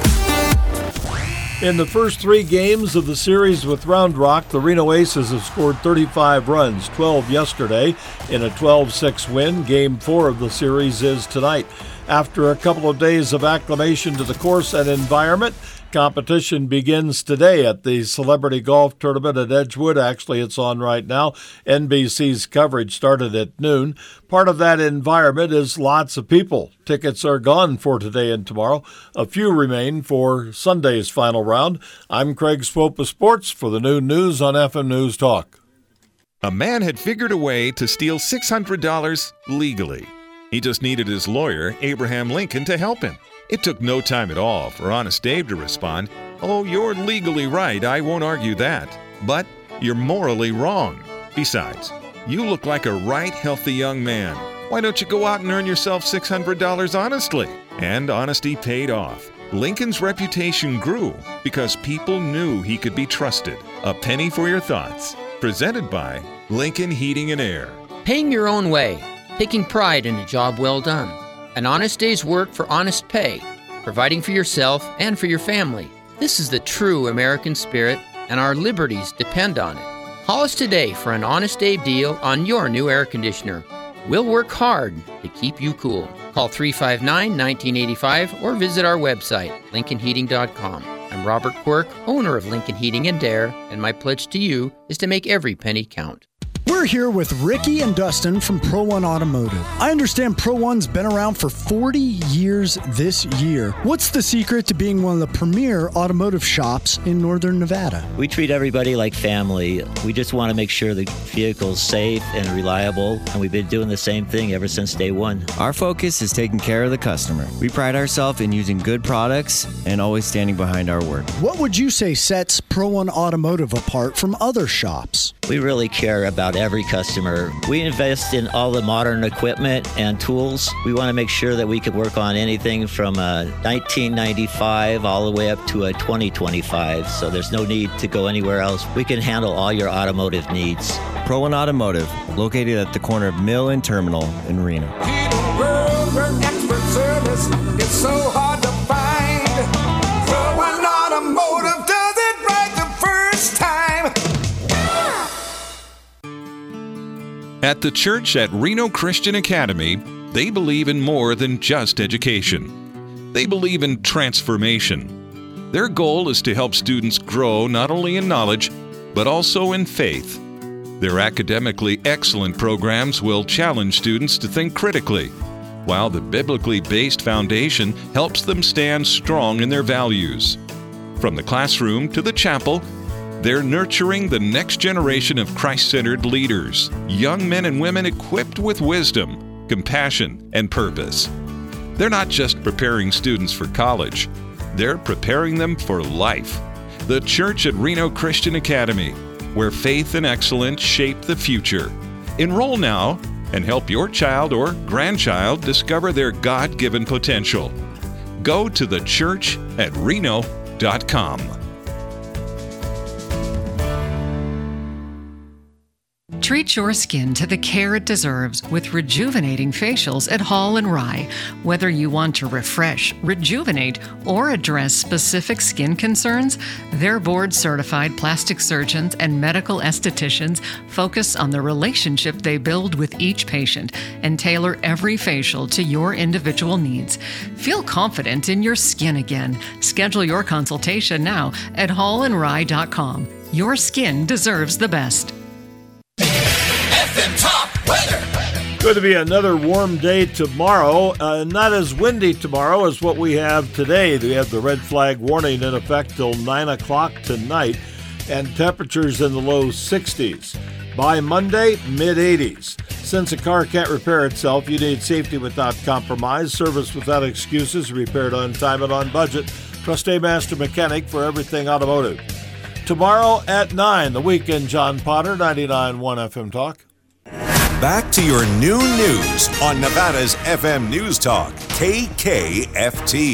In the first 3 games of the series with Round Rock, the Reno Aces have scored 35 runs, 12 yesterday, in a 12-6 win. Game 4 of the series is tonight. After a couple of days of acclimation to the course and environment, competition begins today at the Celebrity Golf Tournament at Edgewood. Actually, it's on right now. NBC's coverage started at noon. Part of that environment is lots of people. Tickets are gone for today and tomorrow. A few remain for Sunday's final round. I'm Craig Swope of Sports for the Noon News on FM News Talk. A man had figured a way to steal $600 legally. He just needed his lawyer, Abraham Lincoln, to help him. It took no time at all for Honest Dave to respond, "Oh, you're legally right, I won't argue that. But you're morally wrong. Besides, you look like a right healthy young man. Why don't you go out and earn yourself $600 honestly?" And honesty paid off. Lincoln's reputation grew because people knew he could be trusted. A penny for your thoughts. Presented by Lincoln Heating and Air. Paying your own way. Taking pride in a job well done. An honest day's work for honest pay. Providing for yourself and for your family. This is the true American spirit, and our liberties depend on it. Call us today for an Honest Dave deal on your new air conditioner. We'll work hard to keep you cool. Call 359-1985 or visit our website, lincolnheating.com. I'm Robert Quirk, owner of Lincoln Heating and Air, and my pledge to you is to make every penny count. We're here with Ricky and Dustin from Pro One Automotive. I understand Pro One's been around for 40 years this year. What's the secret to being one of the premier automotive shops in Northern Nevada? We treat everybody like family. We just want to make sure the vehicle's safe and reliable, and we've been doing the same thing ever since day one. Our focus is taking care of the customer. We pride ourselves in using good products and always standing behind our word. What would you say sets Pro One Automotive apart from other shops? We really care about every customer. We invest in all the modern equipment and tools. We want to make sure that we can work on anything from a 1995 all the way up to a 2025, so there's no need to go anywhere else. We can handle all your automotive needs. Pro One Automotive, located at the corner of Mill and Terminal in Reno. Expert service is so hard to find. Pro One Automotive does it right the first time. At the church at Reno Christian Academy, they believe in more than just education. They believe in transformation. Their goal is to help students grow not only in knowledge, but also in faith. Their academically excellent programs will challenge students to think critically, while the biblically based foundation helps them stand strong in their values. From the classroom to the chapel, they're nurturing the next generation of Christ-centered leaders, young men and women equipped with wisdom, compassion, and purpose. They're not just preparing students for college, they're preparing them for life. The Church at Reno Christian Academy, where faith and excellence shape the future. Enroll now and help your child or grandchild discover their God-given potential. Go to thechurchatreno.com. Treat your skin to the care it deserves with rejuvenating facials at Hall & Rye. Whether you want to refresh, rejuvenate, or address specific skin concerns, their board-certified plastic surgeons and medical estheticians focus on the relationship they build with each patient and tailor every facial to your individual needs. Feel confident in your skin again. Schedule your consultation now at hallandrye.com. Your skin deserves the best. FM Top Weather. Going to be another warm day tomorrow. Not as windy tomorrow as what we have today. We have the red flag warning in effect till 9 o'clock tonight, and temperatures in the low 60s. By Monday, mid-80s. Since a car can't repair itself, you need safety without compromise, service without excuses, repaired on time and on budget. Trust A Master Mechanic for everything automotive. Tomorrow at 9, The Weekend, John Potter, 99.1 FM Talk. Back to your noon news on Nevada's FM News Talk, KKFT.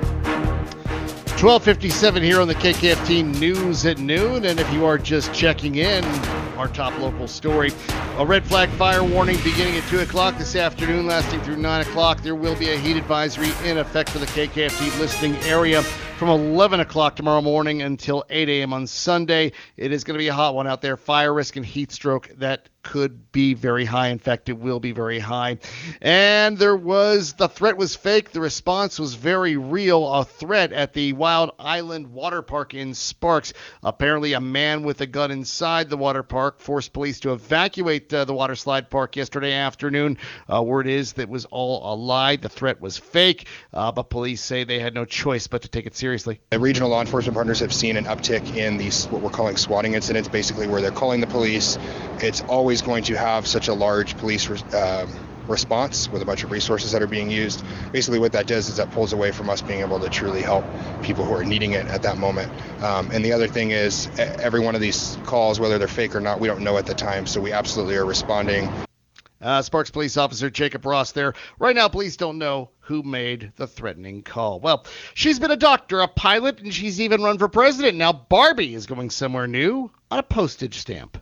12:57 here on the KKFT News at noon, and if you are just checking in, our top local story, a red flag fire warning beginning at 2 o'clock this afternoon, lasting through 9 o'clock. There will be a heat advisory in effect for the KKFT listening area from 11 o'clock tomorrow morning until 8 a.m. on Sunday. It is going to be a hot one out there. Fire risk and heat stroke, that could be very high. In fact, it will be very high. And the threat was fake. The response was very real. A threat at the Wild Island Water Park in Sparks. Apparently, a man with a gun inside the water park forced police to evacuate the water slide park yesterday afternoon. Word is that was all a lie. The threat was fake, but police say they had no choice but to take it seriously. The regional law enforcement partners have seen an uptick in these, what we're calling swatting incidents, basically where they're calling the police. It's always going to have such a large police response with a bunch of resources that are being used. Basically what that does is that pulls away from us being able to truly help people who are needing it at that moment. And the other thing is every one of these calls, whether they're fake or not, we don't know at the time, so we absolutely are responding. Sparks Police Officer Jacob Ross there. Right now, police don't know who made the threatening call. Well, she's been a doctor, a pilot, and she's even run for president. Now Barbie is going somewhere new on a postage stamp.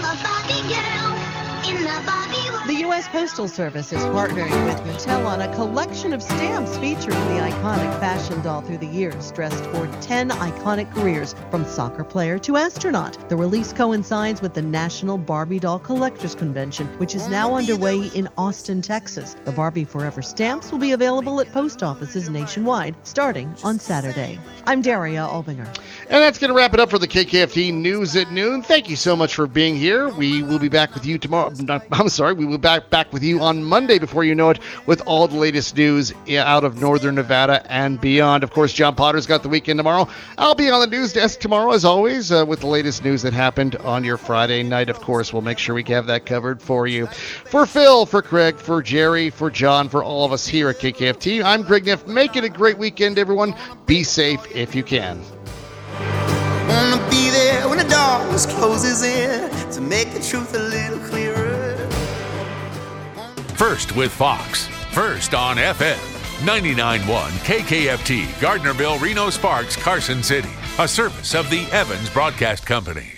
The U.S. Postal Service is partnering with Mattel on a collection of stamps featuring the iconic fashion doll through the years, dressed for 10 iconic careers, from soccer player to astronaut. The release coincides with the National Barbie Doll Collectors Convention, which is now underway in Austin, Texas. The Barbie Forever stamps will be available at post offices nationwide starting on Saturday. I'm Daria Albinger. And that's going to wrap it up for the KKFT News at noon. Thank you so much for being here. We will be back with you tomorrow. We will be back with you on Monday, before you know it, with all the latest news out of Northern Nevada and beyond. Of course, John Potter's got the weekend tomorrow. I'll be on the news desk tomorrow, as always, with the latest news that happened on your Friday night. Of course, we'll make sure we have that covered for you. For Phil, for Craig, for Jerry, for John, for all of us here at KKFT, I'm Greg Neff. Make it a great weekend, everyone. Be safe if you can. Wanna be there when the dark darkness closes in to make the truth a little clearer. First with Fox. First on FM. 99.1 KKFT, Gardnerville, Reno Sparks, Carson City. A service of the Evans Broadcast Company.